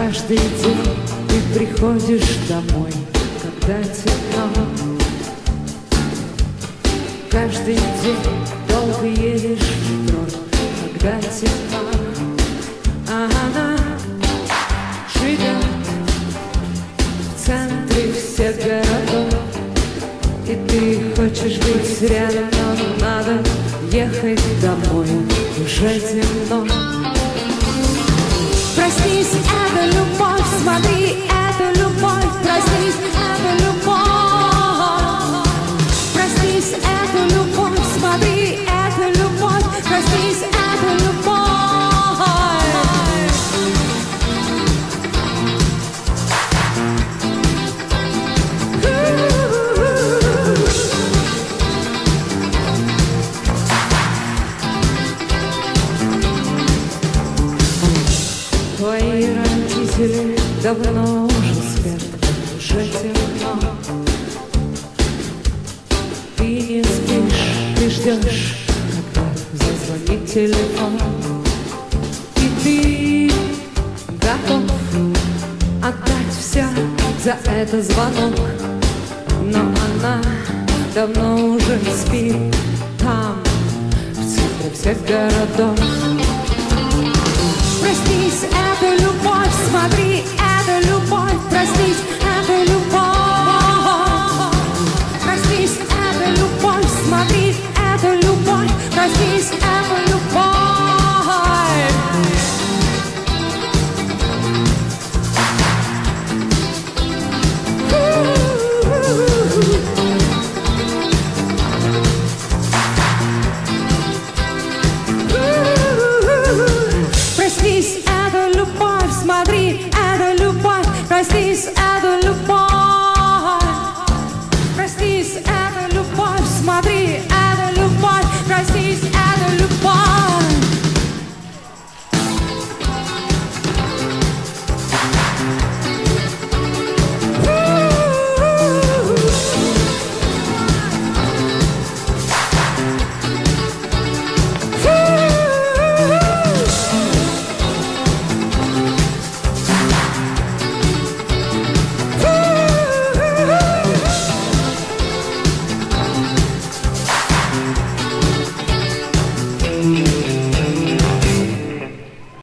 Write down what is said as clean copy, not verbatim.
Каждый день ты приходишь домой, когда темно. Каждый день долго едешь в метро, когда темно. А она живет в центре всех городов, и ты хочешь быть рядом, но надо ехать домой, уже темно. Проснись, это любовь, смотри, это любовь. Проснись, это любовь. Проснись, это любовь, смотри, это любовь. Проснись, это любовь. Твои родители давно уже спят, уже темно. Ты не спишь, ты ждешь, когда зазвонит телефон. И ты готов отдать все за этот звонок, но она давно уже спит там, в центре всех городов. Проснись, это любовь, смотри, это любовь. Проснись.